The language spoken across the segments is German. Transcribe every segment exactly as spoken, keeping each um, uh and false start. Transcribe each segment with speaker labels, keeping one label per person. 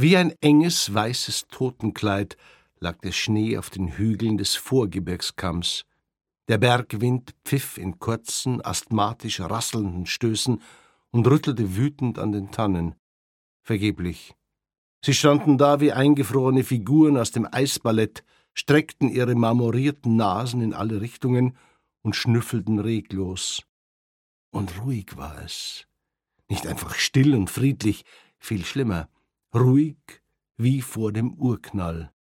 Speaker 1: Wie ein enges, weißes Totenkleid lag der Schnee auf den Hügeln des Vorgebirgskamms. Der Bergwind pfiff in kurzen, asthmatisch rasselnden Stößen und rüttelte wütend an den Tannen. Vergeblich. Sie standen da wie eingefrorene Figuren aus dem Eisballett, streckten ihre marmorierten Nasen in alle Richtungen und schnüffelten reglos. Und ruhig war es. Nicht einfach still und friedlich, viel schlimmer, ruhig wie vor dem Urknall.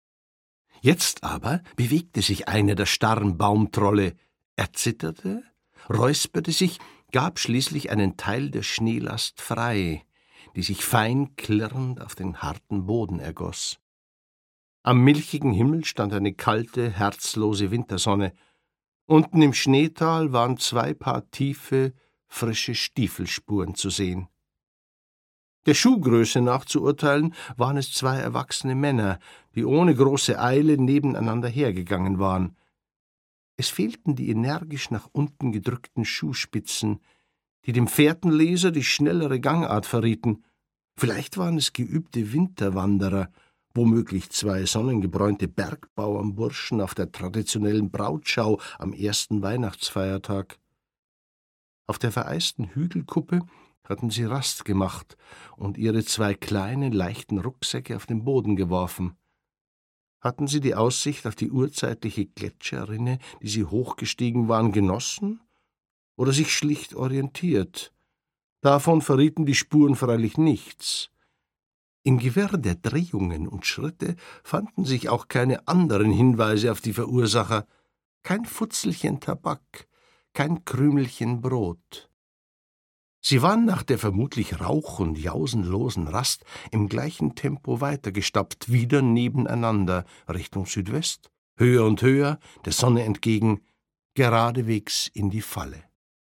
Speaker 1: Jetzt aber bewegte sich eine der starren Baumtrolle. Er zitterte, räusperte sich, gab schließlich einen Teil der Schneelast frei, die sich fein klirrend auf den harten Boden ergoss. Am milchigen Himmel stand eine kalte, herzlose Wintersonne. Unten im Schneetal waren zwei Paar tiefe, frische Stiefelspuren zu sehen. Der Schuhgröße nach zu urteilen, waren es zwei erwachsene Männer, die ohne große Eile nebeneinander hergegangen waren. Es fehlten die energisch nach unten gedrückten Schuhspitzen, die dem Fährtenleser die schnellere Gangart verrieten. Vielleicht waren es geübte Winterwanderer, womöglich zwei sonnengebräunte Bergbauernburschen auf der traditionellen Brautschau am ersten Weihnachtsfeiertag. Auf der vereisten Hügelkuppe hatten sie Rast gemacht und ihre zwei kleinen, leichten Rucksäcke auf den Boden geworfen. Hatten sie die Aussicht auf die urzeitliche Gletscherrinne, die sie hochgestiegen waren, genossen oder sich schlicht orientiert? Davon verrieten die Spuren freilich nichts. Im Gewirr der Drehungen und Schritte fanden sich auch keine anderen Hinweise auf die Verursacher, kein Futzelchen Tabak, kein Krümelchen Brot. Sie waren nach der vermutlich rauch- und jausenlosen Rast im gleichen Tempo weitergestapft, wieder nebeneinander, Richtung Südwest, höher und höher, der Sonne entgegen, geradewegs in die Falle.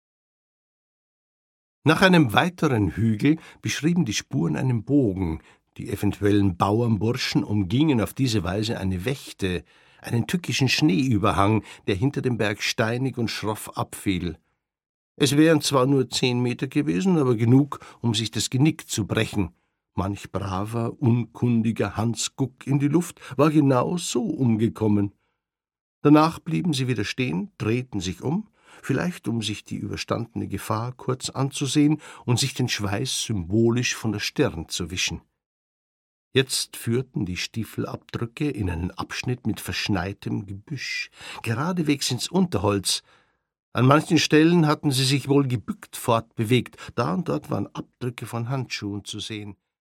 Speaker 1: Nach einem weiteren Hügel beschrieben die Spuren einen Bogen. Die eventuellen Bauernburschen umgingen auf diese Weise eine Wechte, einen tückischen Schneeüberhang, der hinter dem Berg steinig und schroff abfiel. Es wären zwar nur zehn Meter gewesen, aber genug, um sich das Genick zu brechen. Manch braver, unkundiger Hansguck in die Luft war genau so umgekommen. Danach blieben sie wieder stehen, drehten sich um, vielleicht um sich die überstandene Gefahr kurz anzusehen und sich den Schweiß symbolisch von der Stirn zu wischen. Jetzt führten die Stiefelabdrücke in einen Abschnitt mit verschneitem Gebüsch, geradewegs ins Unterholz. An manchen Stellen hatten sie sich wohl gebückt fortbewegt, da und dort waren Abdrücke von Handschuhen zu sehen.